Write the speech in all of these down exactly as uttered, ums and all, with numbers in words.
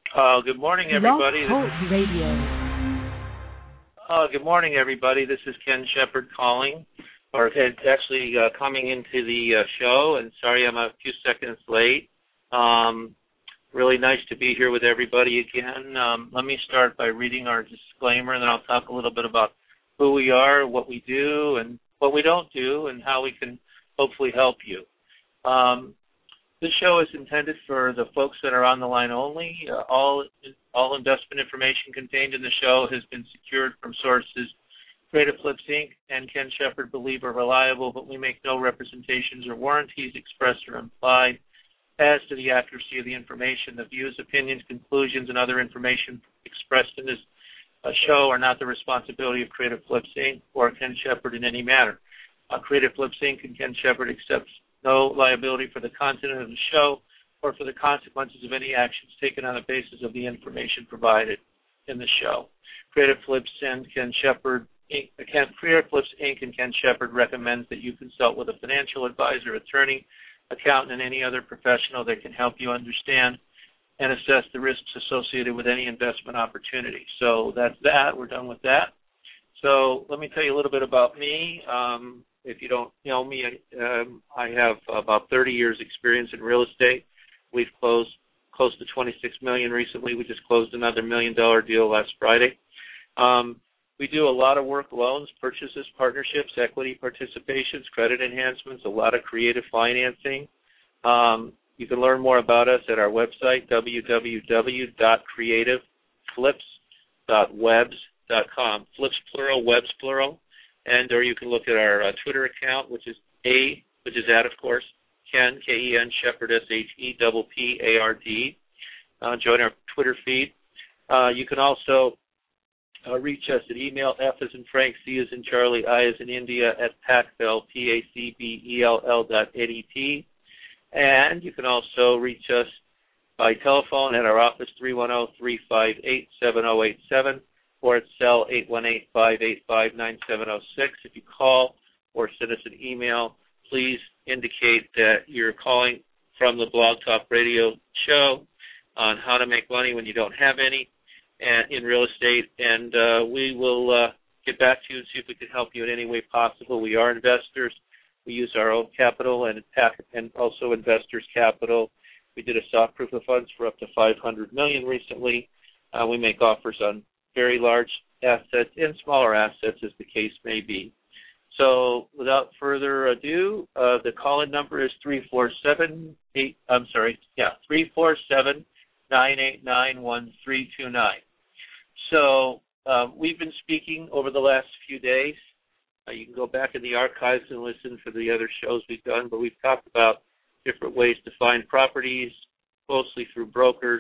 Uh, good morning, Blog everybody. Talk Radio. Uh, good morning, everybody. This is Ken Shepard calling, or it's actually uh, coming into the uh, show, and sorry I'm a few seconds late. Um, really nice to be here with everybody again. Um, let me start by reading our disclaimer, and then I'll talk a little bit about who we are, what we do, and what we don't do, and how we can hopefully help you. Um, This show is intended for the folks that are on the line only. Uh, all all investment information contained in the show has been secured from sources Creative Flips, Incorporated and Ken Shepard believe are reliable, but we make no representations or warranties expressed or implied as to the accuracy of the information. The views, opinions, conclusions, and other information expressed in this uh, show are not the responsibility of Creative Flips, Incorporated or Ken Shepard in any manner. Uh, Creative Flips, Incorporated and Ken Shepard accepts no liability for the content of the show or for the consequences of any actions taken on the basis of the information provided in the show. Creative Flips and Ken Shepard, Incorporated. Creative Flips, Incorporated and Ken Shepard recommends that you consult with a financial advisor, attorney, accountant, and any other professional that can help you understand and assess the risks associated with any investment opportunity. So that's that. We're done with that. So let me tell you a little bit about me. Um, If you don't know me, um, I have about thirty years experience in real estate. We've closed close to twenty-six million dollars recently. We just closed another million dollar deal last Friday. Um, we do a lot of work, loans, purchases, partnerships, equity participations, credit enhancements, a lot of creative financing. Um, you can learn more about us at our website, w w w dot creative flips dot webs dot com. Flips plural, webs plural. And or you can look at our uh, Twitter account, which is A, which is at, of course, Ken, K E N, Shepard, S H E P P A R D. Uh, join our Twitter feed. Uh, you can also uh, reach us at email, F as in Frank, C as in Charlie, I as in India, at Pacbell, P A C B E L L dot N E T. And you can also reach us by telephone at our office, three one zero, three five eight, seven zero eight seven. or at cell eight one eight, five eight five, nine seven zero six. If you call or send us an email, please indicate that you're calling from the Blog Talk Radio show on how to make money when you don't have any and in real estate, and uh, we will uh, get back to you and see if we can help you in any way possible. We are investors. We use our own capital and, and also investors' capital. We did a soft proof of funds for up to five hundred million dollars recently. Uh, we make offers on very large assets and smaller assets as the case may be. So without further ado, uh, the call-in number is three four seven eight, I'm sorry, yeah, three four seven, nine eight nine, one three two nine. So uh, we've been speaking over the last few days. Uh, you can go back in the archives and listen for the other shows we've done, but we've talked about different ways to find properties, mostly through brokers,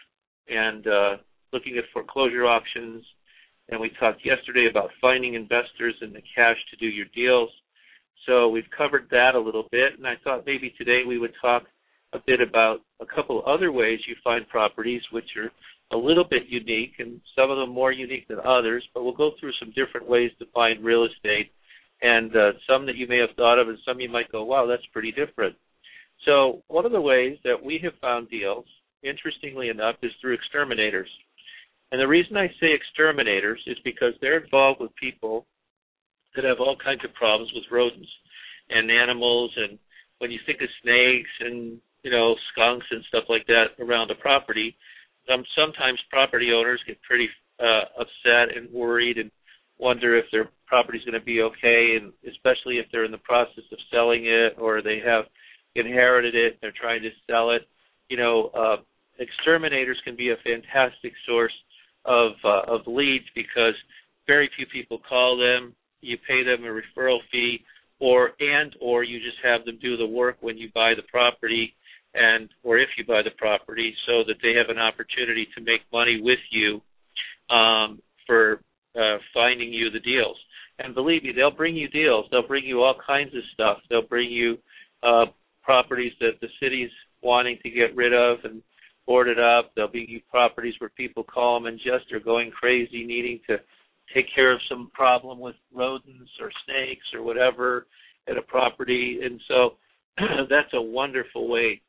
and uh, looking at foreclosure auctions, and we talked yesterday about finding investors and the cash to do your deals. So we've covered that a little bit, and I thought maybe today we would talk a bit about a couple other ways you find properties, which are a little bit unique, and some of them more unique than others, but we'll go through some different ways to find real estate, and uh, some that you may have thought of, and some you might go, wow, that's pretty different. So one of the ways that we have found deals, interestingly enough, is through exterminators. And the reason I say exterminators is because they're involved with people that have all kinds of problems with rodents and animals. And when you think of snakes and, you know, skunks and stuff like that around a property, um, sometimes property owners get pretty uh, upset and worried and wonder if their property is going to be okay, and especially if they're in the process of selling it or they have inherited it and they're trying to sell it. You know, uh, exterminators can be a fantastic source of uh, of leads because very few people call them. You pay them a referral fee, or and or you just have them do the work when you buy the property, and or if you buy the property, so that they have an opportunity to make money with you um, for uh, finding you the deals. And believe me, they'll bring you deals. They'll bring you all kinds of stuff. They'll bring you uh, properties that the city's wanting to get rid of and board it up. There'll be properties where people call them and just are going crazy, needing to take care of some problem with rodents or snakes or whatever at a property. And so that's a wonderful way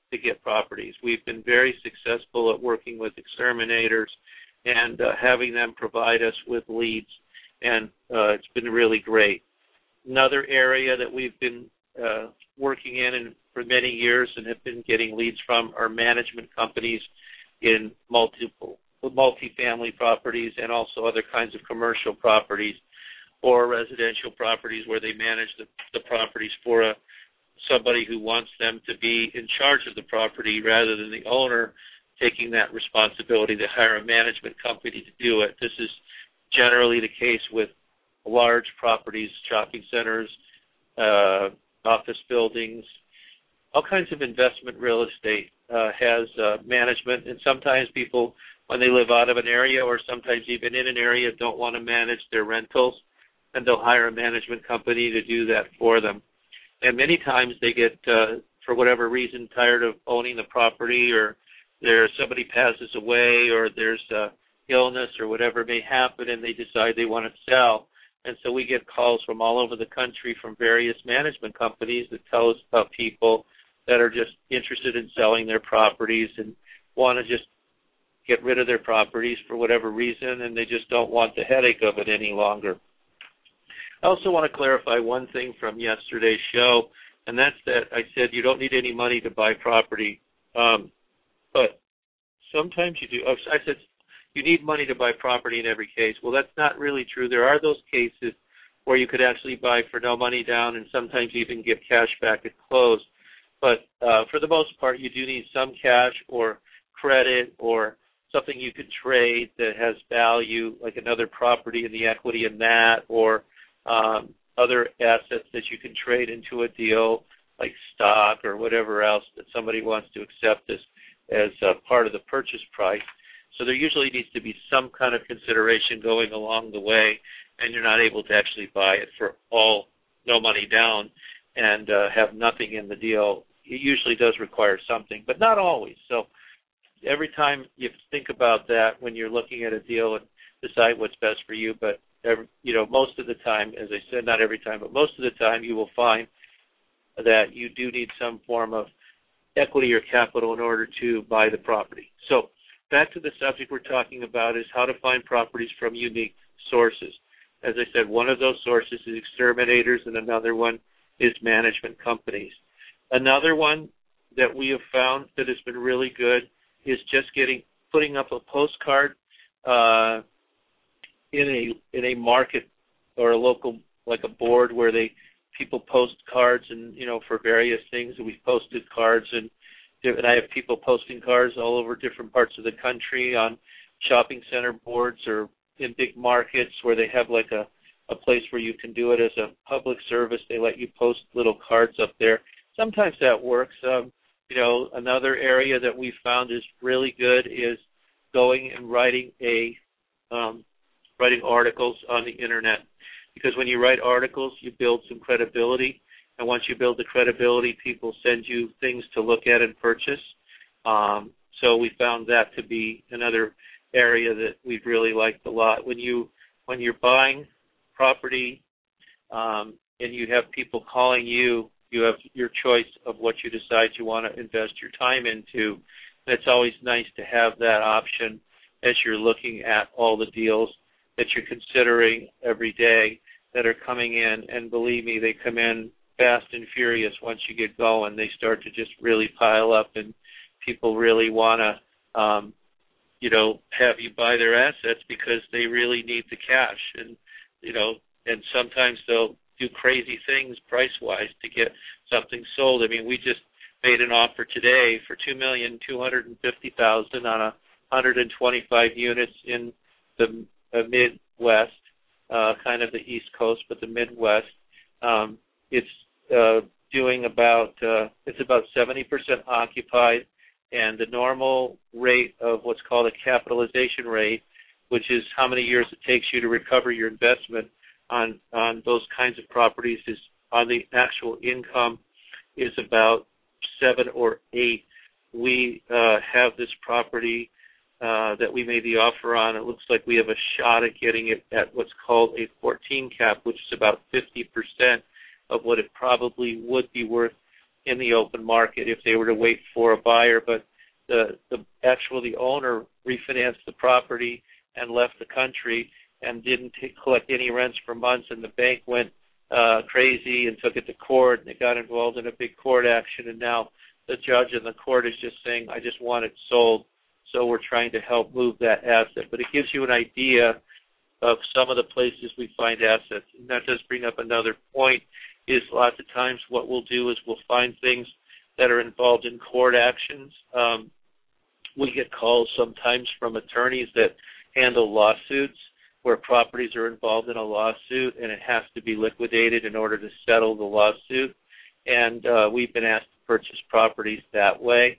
to get properties. We've been very successful at working with exterminators and uh, having them provide us with leads, and uh, it's been really great. Another area that we've been uh, working in and for many years and have been getting leads from are management companies in multiple multifamily properties and also other kinds of commercial properties or residential properties where they manage the, the properties for a, somebody who wants them to be in charge of the property rather than the owner taking that responsibility to hire a management company to do it. This is generally the case with large properties, shopping centers, uh, office buildings, all kinds of investment real estate uh, has uh, management, and sometimes people, when they live out of an area or sometimes even in an area, don't want to manage their rentals, and they'll hire a management company to do that for them. And many times they get, uh, for whatever reason, tired of owning the property, or there somebody passes away, or there's uh, illness or whatever may happen, and they decide they want to sell. And so we get calls from all over the country from various management companies that tell us about people that are just interested in selling their properties and want to just get rid of their properties for whatever reason, and they just don't want the headache of it any longer. I also want to clarify one thing from yesterday's show, and that's that I said you don't need any money to buy property, um, but sometimes you do. Oh, I said you need money to buy property in every case. Well, that's not really true. There are those cases where you could actually buy for no money down and sometimes even get cash back at close. But uh, for the most part, you do need some cash or credit or something you could trade that has value, like another property and the equity in that, or um, other assets that you can trade into a deal, like stock or whatever else that somebody wants to accept as, as uh, part of the purchase price. So there usually needs to be some kind of consideration going along the way, and you're not able to actually buy it for all no money down and uh, have nothing in the deal. It usually does require something, but not always. So every time you think about that when you're looking at a deal and decide what's best for you, but every, you know, most of the time, as I said, not every time, but most of the time you will find that you do need some form of equity or capital in order to buy the property. So back to the subject we're talking about is how to find properties from unique sources. As I said, one of those sources is exterminators, and another one is management companies. Another one that we have found that has been really good is just getting putting up a postcard uh, in a in a market or a local, like a board where they people post cards and you know for various things. And we've posted cards and and I have people posting cards all over different parts of the country on shopping center boards or in big markets where they have like a, a place where you can do it as a public service. They let you post little cards up there. Sometimes that works. Um, you know, another area that we found is really good is going and writing a um, writing articles on the internet, because when you write articles, you build some credibility, and once you build the credibility, people send you things to look at and purchase. Um, so we found that to be another area that we've really liked a lot. When you when you're buying property um, and you have people calling you, you have your choice of what you decide you want to invest your time into. And it's always nice to have that option as you're looking at all the deals that you're considering every day that are coming in. And believe me, they come in fast and furious once you get going. They start to just really pile up, and people really want to, um, you know, have you buy their assets because they really need the cash. And, you know, and sometimes they'll do crazy things price-wise to get something sold. I mean, we just made an offer today for two million two hundred fifty thousand dollars on a one hundred twenty-five units in the uh, Midwest, uh, kind of the East Coast, but the Midwest. Um, it's uh, doing about uh, it's about seventy percent occupied, and the normal rate of what's called a capitalization rate, which is how many years it takes you to recover your investment on on those kinds of properties, is on the actual income is about seven or eight. We uh, have this property uh, that we made the offer on. It looks like we have a shot at getting it at what's called a fourteen cap, which is about fifty percent of what it probably would be worth in the open market if they were to wait for a buyer. But the the actual the owner refinanced the property and left the country and didn't take, collect any rents for months, and the bank went uh, crazy and took it to court, and they got involved in a big court action, and now the judge in the court is just saying, I just want it sold, so we're trying to help move that asset. But it gives you an idea of some of the places we find assets. And that does bring up another point, is lots of times what we'll do is we'll find things that are involved in court actions. Um, we get calls sometimes from attorneys that handle lawsuits where properties are involved in a lawsuit and it has to be liquidated in order to settle the lawsuit. And uh, we've been asked to purchase properties that way.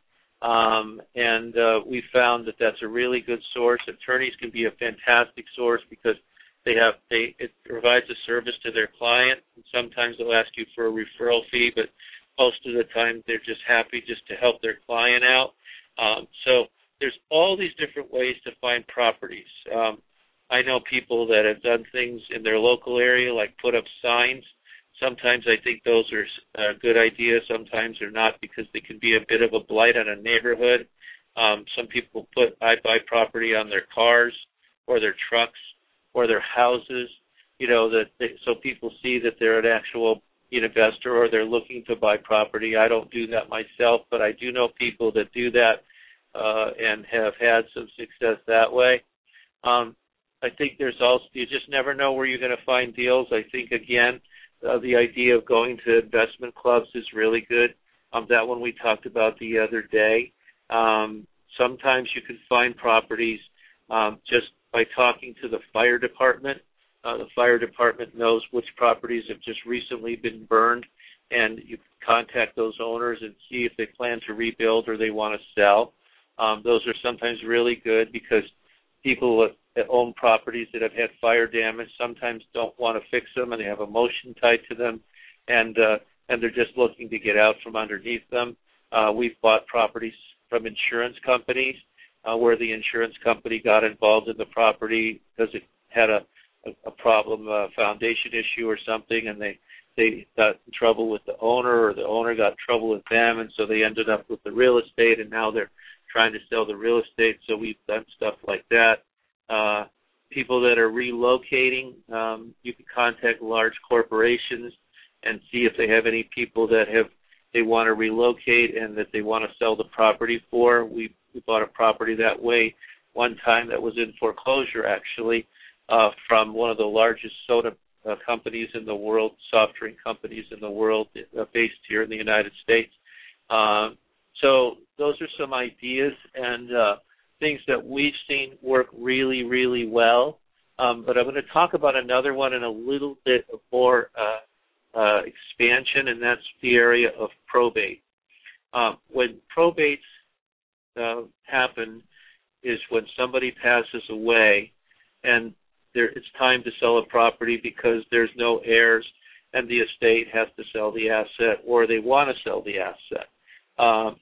Um, and uh, we found that that's a really good source. Attorneys can be a fantastic source because they have they it provides a service to their client. And sometimes they'll ask you for a referral fee, but most of the time they're just happy just to help their client out. Um, so there's all these different ways to find properties. Um, I know people that have done things in their local area, like put up signs. Sometimes I think those are a good ideas. Sometimes they're not, because they can be a bit of a blight on a neighborhood. Um, some people put I buy property on their cars or their trucks or their houses, you know, that they, so people see that they're an actual investor or they're looking to buy property. I don't do that myself, but I do know people that do that uh, and have had some success that way. Um, I think there's also, you just never know where you're going to find deals. I think, again, uh, the idea of going to investment clubs is really good. Um, that one we talked about the other day. Um, sometimes you can find properties um, just by talking to the fire department. Uh, the fire department knows which properties have just recently been burned, and you can contact those owners and see if they plan to rebuild or they want to sell. Um, those are sometimes really good because people that own properties that have had fire damage sometimes don't want to fix them, and they have emotion tied to them, and uh, and they're just looking to get out from underneath them. Uh, we've bought properties from insurance companies uh, where the insurance company got involved in the property because it had a, a, a problem, a foundation issue or something, and they, they got in trouble with the owner, or the owner got in trouble with them, and so they ended up with the real estate, and now they're trying to sell the real estate. So we've done stuff like that. Uh, people that are relocating, um, you can contact large corporations and see if they have any people that have they want to relocate and that they want to sell the property for. We, we bought a property that way one time that was in foreclosure, actually, uh, from one of the largest soda uh, companies in the world, soft drink companies in the world, uh, based here in the United States. Uh, so those are some ideas and uh, things that we've seen work really, really well. Um, but I'm going to talk about another one in a little bit more uh, uh, expansion, and that's the area of probate. Uh, when probates uh, happen is when somebody passes away and there, it's time to sell a property because there's no heirs and the estate has to sell the asset, or they want to sell the asset. Um,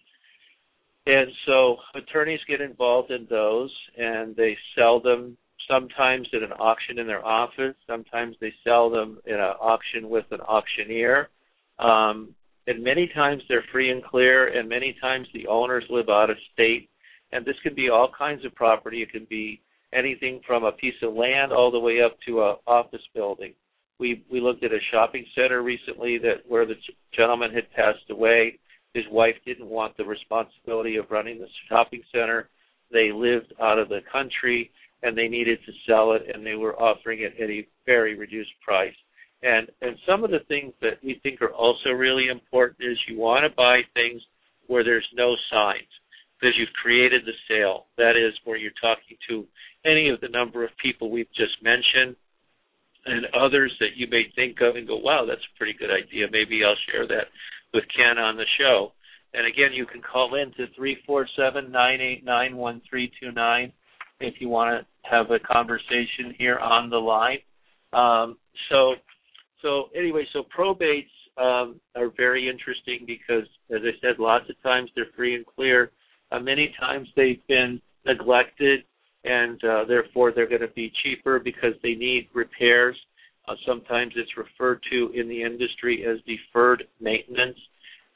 and so attorneys get involved in those, and they sell them sometimes at an auction in their office. Sometimes they sell them in an auction with an auctioneer. Um, and many times they're free and clear, and many times the owners live out of state. And this can be all kinds of property. It can be anything from a piece of land all the way up to an office building. We we looked at a shopping center recently that where the gentleman had passed away. His wife didn't want the responsibility of running the shopping center. They lived out of the country, and they needed to sell it, and they were offering it at a very reduced price. And and some of the things that we think are also really important is you want to buy things where there's no signs, because you've created the sale. That is where you're talking to any of the number of people we've just mentioned and others that you may think of and go, wow, that's a pretty good idea. Maybe I'll share that with Ken on the show. And again, you can call in to three four seven, nine eight nine, one three two nine if you want to have a conversation here on the line. Um, so, so anyway, so probates um, are very interesting because, as I said, lots of times they're free and clear. Uh, many times they've been neglected, and uh, therefore they're going to be cheaper because they need repairs. Uh, sometimes it's referred to in the industry as deferred maintenance.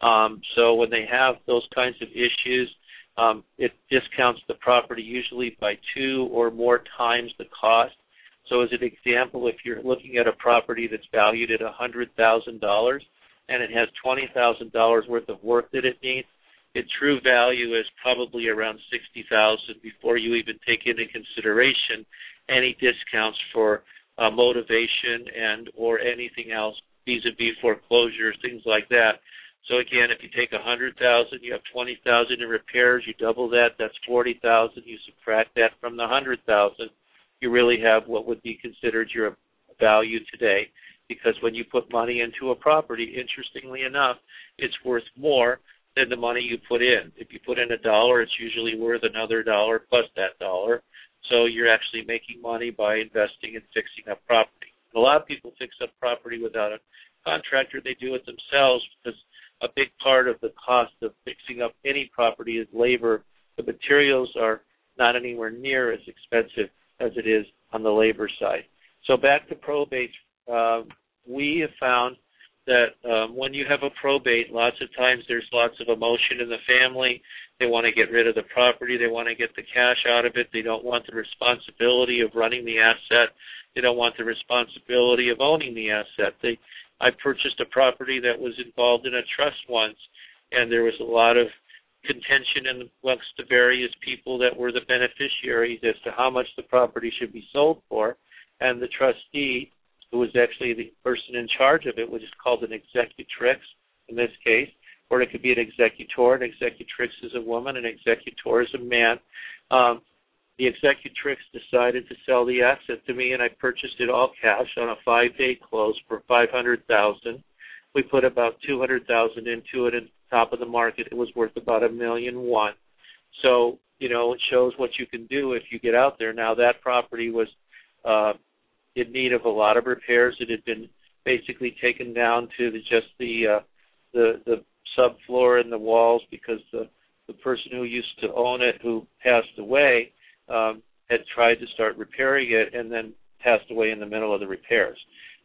Um, so when they have those kinds of issues, um, it discounts the property usually by two or more times the cost. So as an example, if you're looking at a property that's valued at one hundred thousand dollars and it has twenty thousand dollars worth of work that it needs, its true value is probably around sixty thousand dollars before you even take into consideration any discounts for uh, motivation and or anything else, vis-a-vis foreclosures, things like that. So again, if you take one hundred thousand dollars, you have twenty thousand dollars in repairs, you double that, that's forty thousand dollars, you subtract that from the one hundred thousand dollars, you really have what would be considered your value today, because when you put money into a property, interestingly enough, it's worth more than the money you put in. If you put in a dollar, it's usually worth another dollar plus that dollar. So you're actually making money by investing and fixing up property. A lot of people fix up property without a contractor. They do it themselves because a big part of the cost of fixing up any property is labor. The materials are not anywhere near as expensive as it is on the labor side. So back to probate, uh, we have found that um, when you have a probate, lots of times there's lots of emotion in the family. They want to get rid of the property. They want to get the cash out of it. They don't want the responsibility of running the asset. They don't want the responsibility of owning the asset. They, I purchased a property that was involved in a trust once, and there was a lot of contention amongst the various people that were the beneficiaries as to how much the property should be sold for. And the trustee, who was actually the person in charge of it, which is called an executrix in this case, or it could be an executor. An executrix is a woman, an executor is a man. Um, the executrix decided to sell the asset to me, and I purchased it all cash on a five-day close for five hundred thousand dollars. We put about two hundred thousand dollars into it, and top of the market, it was worth about a million one. So, you know, it shows what you can do if you get out there. Now, that property was uh, in need of a lot of repairs. It had been basically taken down to the, just the uh, the the subfloor and the walls because the the person who used to own it, who passed away, um, had tried to start repairing it and then passed away in the middle of the repairs.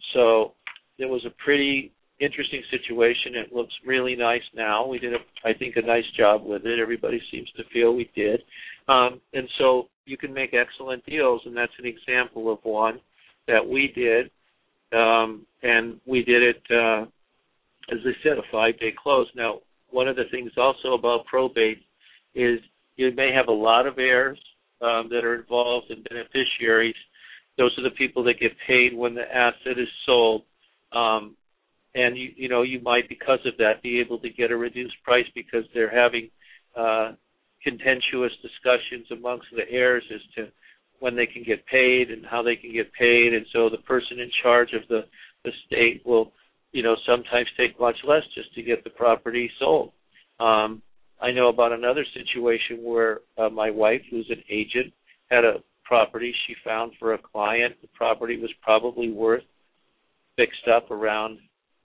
So it was a pretty interesting situation. It looks really nice now. We did, a, I think, a nice job with it. Everybody seems to feel we did. Um, and so you can make excellent deals, and that's an example of one that we did. Um, and we did it, uh, as I said, a five-day close. Now, one of the things also about probate is you may have a lot of heirs um, that are involved and beneficiaries. Those are the people that get paid when the asset is sold. Um, And, you, you know, you might, because of that, be able to get a reduced price because they're having uh, contentious discussions amongst the heirs as to when they can get paid and how they can get paid. And so the person in charge of the estate will, you know, sometimes take much less just to get the property sold. Um, I know about another situation where uh, my wife, who's an agent, had a property she found for a client. The property was probably worth, fixed up around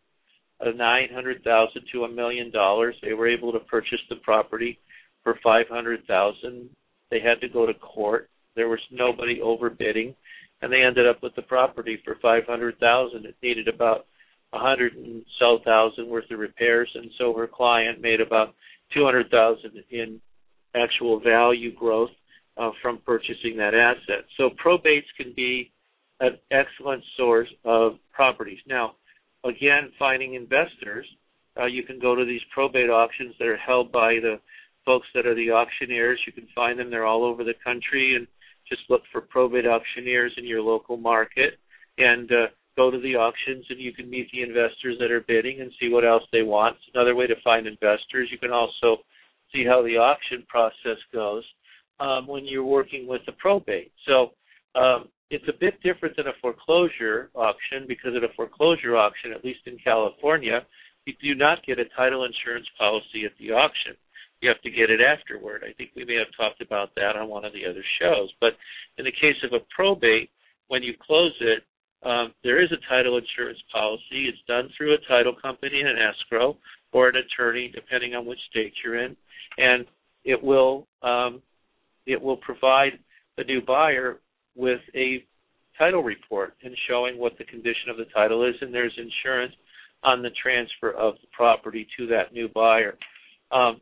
nine hundred thousand dollars to a million dollars. They were able to purchase the property for five hundred thousand dollars. They had to go to court. There was nobody overbidding, and they ended up with the property for five hundred thousand dollars. It needed about a hundred and so thousand worth of repairs, and so her client made about two hundred thousand dollars in actual value growth uh, from purchasing that asset. So probates can be an excellent source of properties. Now, again, finding investors, uh, you can go to these probate auctions that are held by the folks that are the auctioneers. You can find them. They're all over the country, and just look for probate auctioneers in your local market and uh, go to the auctions, and you can meet the investors that are bidding and see what else they want. It's another way to find investors. You can also see how the auction process goes um, when you're working with the probate. So um, it's a bit different than a foreclosure auction, because at a foreclosure auction, at least in California, you do not get a title insurance policy at the auction. You have to get it afterward. I think we may have talked about that on one of the other shows. But in the case of a probate, when you close it, um, there is a title insurance policy. It's done through a title company and an escrow or an attorney, depending on which state you're in, and it will um, it will provide the new buyer with a title report and showing what the condition of the title is, and there's insurance on the transfer of the property to that new buyer. Um,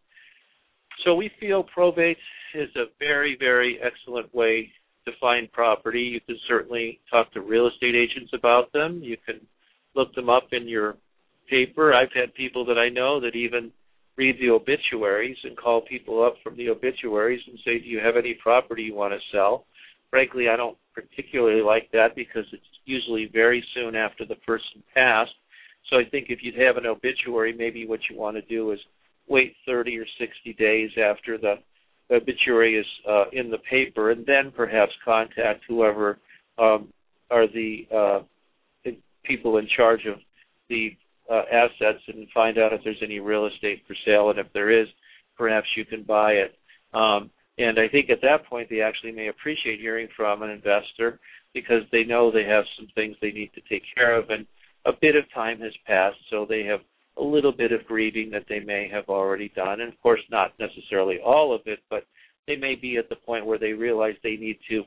so we feel probate is a very, very excellent way to find property. You can certainly talk to real estate agents about them. You can look them up in your paper. I've had people that I know that even read the obituaries and call people up from the obituaries and say, do you have any property you want to sell? Frankly, I don't particularly like that because it's usually very soon after the person passed. So I think if you'd have an obituary, maybe what you want to do is wait thirty or sixty days after the obituary is uh, in the paper, and then perhaps contact whoever um, are the uh, people in charge of the uh, assets and find out if there's any real estate for sale, and if there is, perhaps you can buy it. Um, and I think at that point they actually may appreciate hearing from an investor because they know they have some things they need to take care of, and a bit of time has passed, so they have a little bit of grieving that they may have already done, and of course not necessarily all of it, but they may be at the point where they realize they need to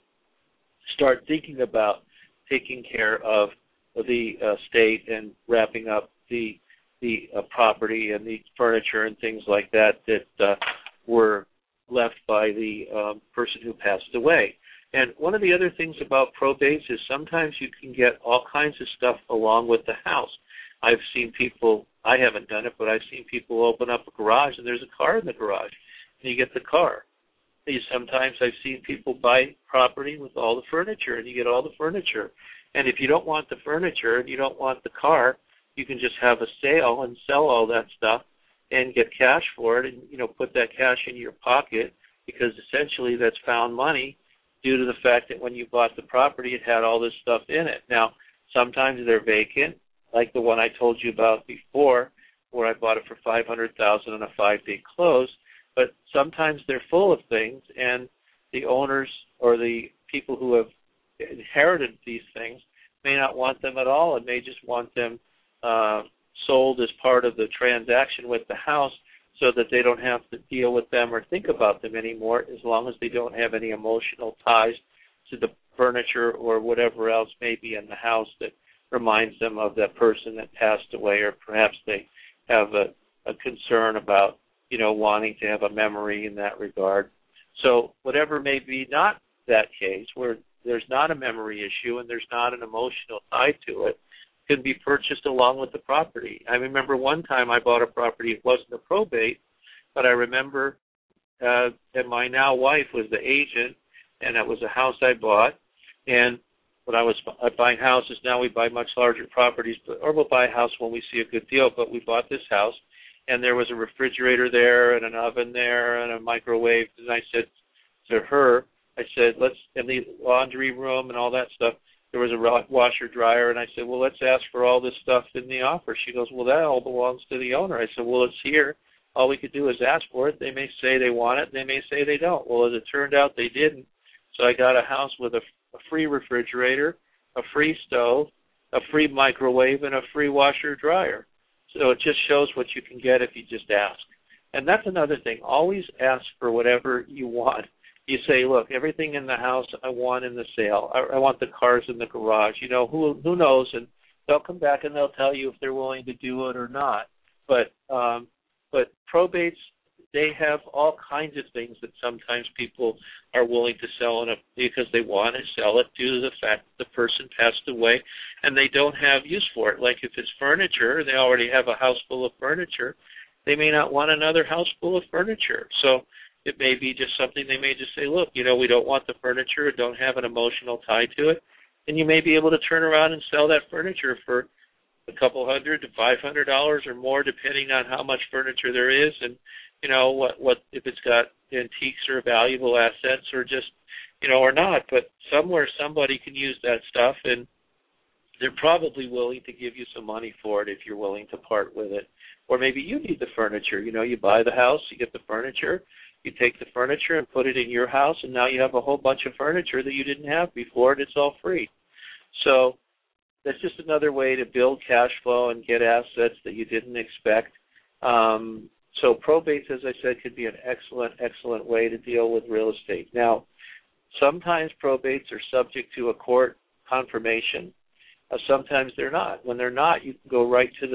start thinking about taking care of the uh, estate and wrapping up the the uh, property and the furniture and things like that that uh, were left by the um, person who passed away. And one of the other things about probates is sometimes you can get all kinds of stuff along with the house. I've seen people, I haven't done it, but I've seen people open up a garage and there's a car in the garage, and you get the car. Sometimes I've seen people buy property with all the furniture, and you get all the furniture. And if you don't want the furniture and you don't want the car, you can just have a sale and sell all that stuff and get cash for it and, you know, put that cash in your pocket, because essentially that's found money due to the fact that when you bought the property, it had all this stuff in it. Now, sometimes they're vacant, like the one I told you about before, where I bought it for five hundred thousand dollars on a five-day close. But sometimes they're full of things, and the owners or the people who have inherited these things may not want them at all and may just want them uh, sold as part of the transaction with the house so that they don't have to deal with them or think about them anymore, as long as they don't have any emotional ties to the furniture or whatever else may be in the house that reminds them of that person that passed away, or perhaps they have a, a concern about, you know, wanting to have a memory in that regard. So whatever may be not that case, where there's not a memory issue and there's not an emotional tie to it, can be purchased along with the property. I remember one time I bought a property. It wasn't a probate, but I remember uh, that my now wife was the agent, and it was a house I bought. And when I was buying houses, now we buy much larger properties, but, or we'll buy a house when we see a good deal, but we bought this house, and there was a refrigerator there and an oven there and a microwave. And I said to her, I said, let's, in the laundry room and all that stuff, there was a washer dryer. And I said, well, let's ask for all this stuff in the offer. She goes, well, that all belongs to the owner. I said, well, it's here. All we could do is ask for it. They may say they want it. They may say they don't. Well, as it turned out, they didn't. So I got a house with a, a free refrigerator, a free stove, a free microwave, and a free washer dryer. So it just shows what you can get if you just ask. And that's another thing. Always ask for whatever you want. You say, look, everything in the house I want in the sale. I, I want the cars in the garage. You know, who who knows? And they'll come back and they'll tell you if they're willing to do it or not. But um, but probates, they have all kinds of things that sometimes people are willing to sell in a, because they want to sell it due to the fact that the person passed away and they don't have use for it. Like if it's furniture, they already have a house full of furniture. They may not want another house full of furniture. So it may be just something they may just say, look, you know, we don't want the furniture, don't have an emotional tie to it. And you may be able to turn around and sell that furniture for a couple hundred to five hundred dollars or more, depending on how much furniture there is, and you know what what if it's got antiques or valuable assets or just you know or not. But somewhere somebody can use that stuff, and they're probably willing to give you some money for it if you're willing to part with it. Or maybe you need the furniture. You know, you buy the house, you get the furniture, you take the furniture and put it in your house, and now you have a whole bunch of furniture that you didn't have before, and it's all free. So that's just another way to build cash flow and get assets that you didn't expect. Um, so probates, as I said, could be an excellent, excellent way to deal with real estate. Now, sometimes probates are subject to a court confirmation. Uh, sometimes they're not. When they're not, you can go right to the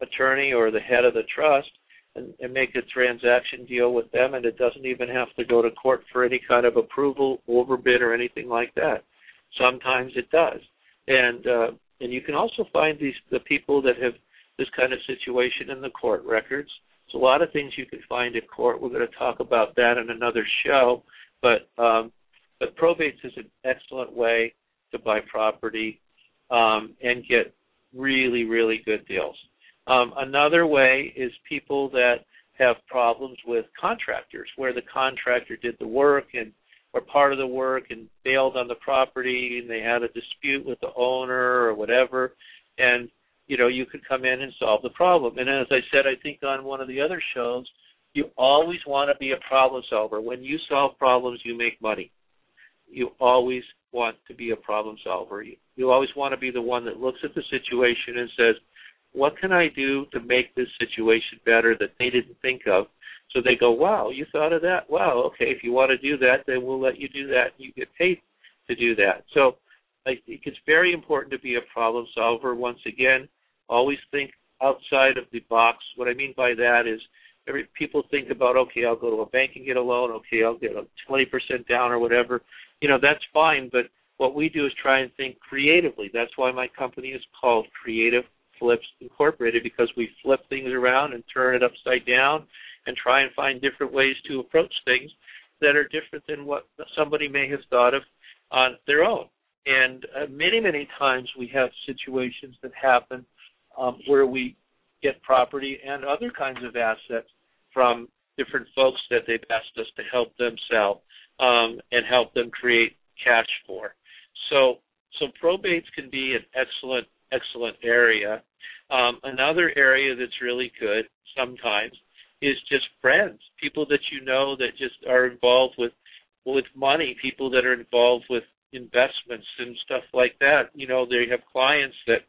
attorney or the head of the trust and, and make a transaction deal with them, and it doesn't even have to go to court for any kind of approval, overbid, or anything like that. Sometimes it does. And uh, and you can also find these the people that have this kind of situation in the court records. There's a lot of things you can find in court. We're going to talk about that in another show. But um, but probates is an excellent way to buy property um, and get really, really good deals. Um, another way is people that have problems with contractors, where the contractor did the work and or part of the work and bailed on the property, and they had a dispute with the owner or whatever, and you know you could come in and solve the problem. And as I said, I think on one of the other shows, you always want to be a problem solver. When you solve problems, you make money. You always want to be a problem solver. You, you always want to be the one that looks at the situation and says, what can I do to make this situation better that they didn't think of? So they go, wow, you thought of that? Wow, okay, if you want to do that, then we'll let you do that. You get paid to do that. So I think it's very important to be a problem solver. Once again, always think outside of the box. What I mean by that is every people think about, okay, I'll go to a bank and get a loan. Okay, I'll get a twenty percent down or whatever. You know, that's fine, but what we do is try and think creatively. That's why my company is called Creative Flips Incorporated, because we flip things around and turn it upside down and try and find different ways to approach things that are different than what somebody may have thought of on their own. And uh, many, many times we have situations that happen um, where we get property and other kinds of assets from different folks that they've asked us to help them sell um, and help them create cash for. So, so probates can be an excellent, excellent area. Um, another area that's really good sometimes is just friends, people that you know that just are involved with with money, people that are involved with investments and stuff like that. You know, they have clients that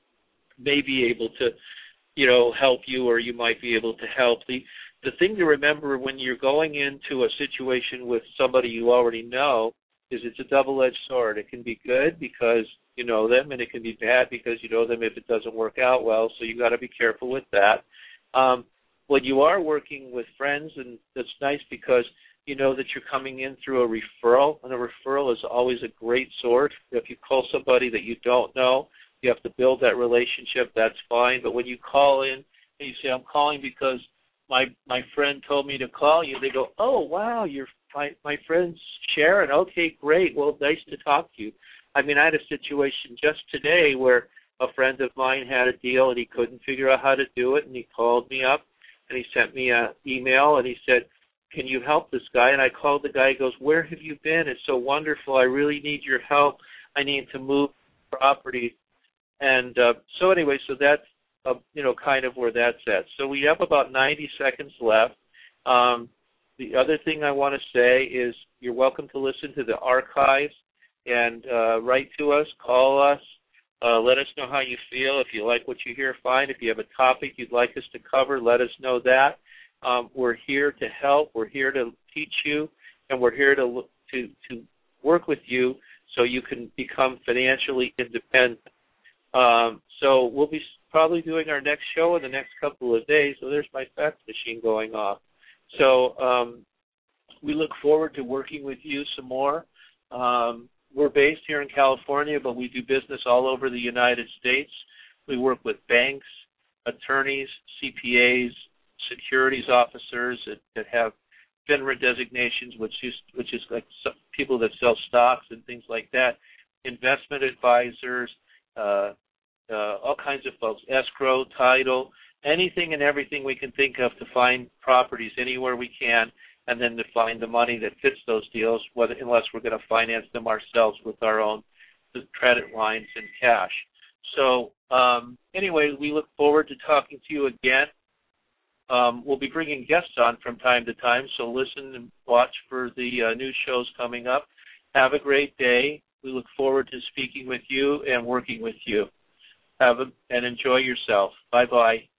may be able to, you know, help you, or you might be able to help. The the thing to remember when you're going into a situation with somebody you already know is it's a double-edged sword. It can be good because you know them, and it can be bad because you know them if it doesn't work out well, so you got to be careful with that. Um, when you are working with friends, and that's nice because you know that you're coming in through a referral, and a referral is always a great source. If you call somebody that you don't know, you have to build that relationship, that's fine. But when you call in and you say, I'm calling because my my friend told me to call you, they go, oh, wow, you're my, my friend's Sharon. Okay, great. Well, nice to talk to you. I mean, I had a situation just today where a friend of mine had a deal and he couldn't figure out how to do it, and he called me up and he sent me an email and he said, can you help this guy? And I called the guy. He goes, where have you been? It's so wonderful. I really need your help. I need to move property. And uh, so anyway, so that's, uh, you know, kind of where that's at. So we have about ninety seconds left. Um, the other thing I want to say is you're welcome to listen to the archives and uh, write to us, call us, uh, let us know how you feel. If you like what you hear, fine. If you have a topic you'd like us to cover, let us know that. Um, we're here to help. We're here to teach you, and we're here to to to work with you so you can become financially independent. Um, so we'll be probably doing our next show in the next couple of days. So there's my fax machine going off. So um, we look forward to working with you some more. Um, we're based here in California, but we do business all over the United States. We work with banks, attorneys, C P As, securities officers that, that have FINRA designations, which is which is like people that sell stocks and things like that, investment advisors, uh, uh, all kinds of folks, escrow, title, anything and everything we can think of to find properties anywhere we can, and then to find the money that fits those deals, whether unless we're going to finance them ourselves with our own credit lines and cash. So um, anyway, we look forward to talking to you again. Um, we'll be bringing guests on from time to time, so listen and watch for the uh, new shows coming up. Have a great day. We look forward to speaking with you and working with you. Have a, and enjoy yourself. Bye-bye.